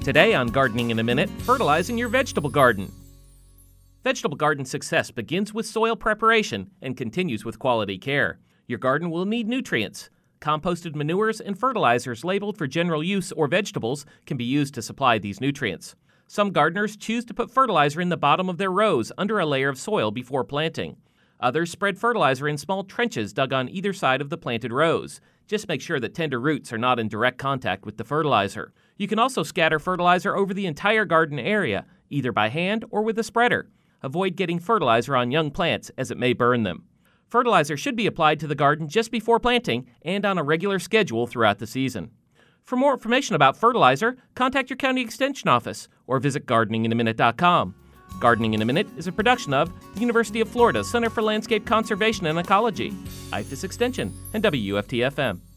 Today on Gardening in a Minute, fertilizing your vegetable garden. Vegetable garden success begins with soil preparation and continues with quality care. Your garden will need nutrients. Composted manures and fertilizers labeled for general use or vegetables can be used to supply these nutrients. Some gardeners choose to put fertilizer in the bottom of their rows under a layer of soil before planting. Others spread fertilizer in small trenches dug on either side of the planted rows. Just make sure that tender roots are not in direct contact with the fertilizer. You can also scatter fertilizer over the entire garden area, either by hand or with a spreader. Avoid getting fertilizer on young plants as it may burn them. Fertilizer should be applied to the garden just before planting and on a regular schedule throughout the season. For more information about fertilizer, contact your county extension office or visit gardeninginaminute.com. Gardening in a Minute is a production of the University of Florida Center for Landscape Conservation and Ecology, IFAS Extension, and WFT-FM.